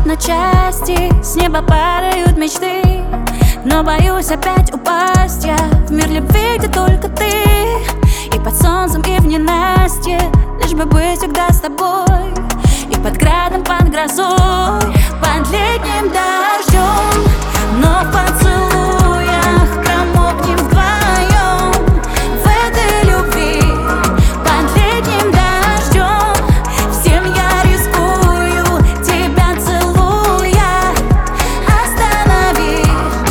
на части, с неба падают мечты, но боюсь опять упасть я в мир любви, где только ты. И под солнцем, и в ненастье, лишь бы быть всегда с тобой. И под градом, под грозой, под летним дождем, но в поцелуях промокнем вдвоем. В этой любви под летним дождем всем я рискую, тебя целуя. Останови.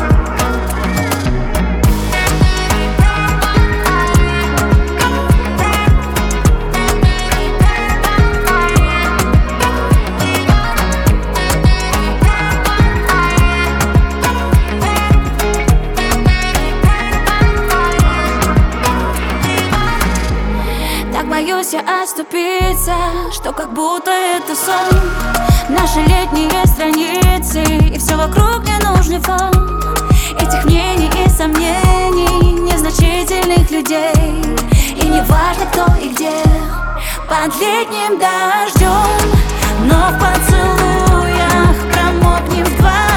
Боюсь я оступиться, что как будто это сон. Наши летние страницы, и все вокруг ненужный фон этих мнений и сомнений, незначительных людей. И не важно кто и где, под летним дождем, но в поцелуях промокнем вдвоем.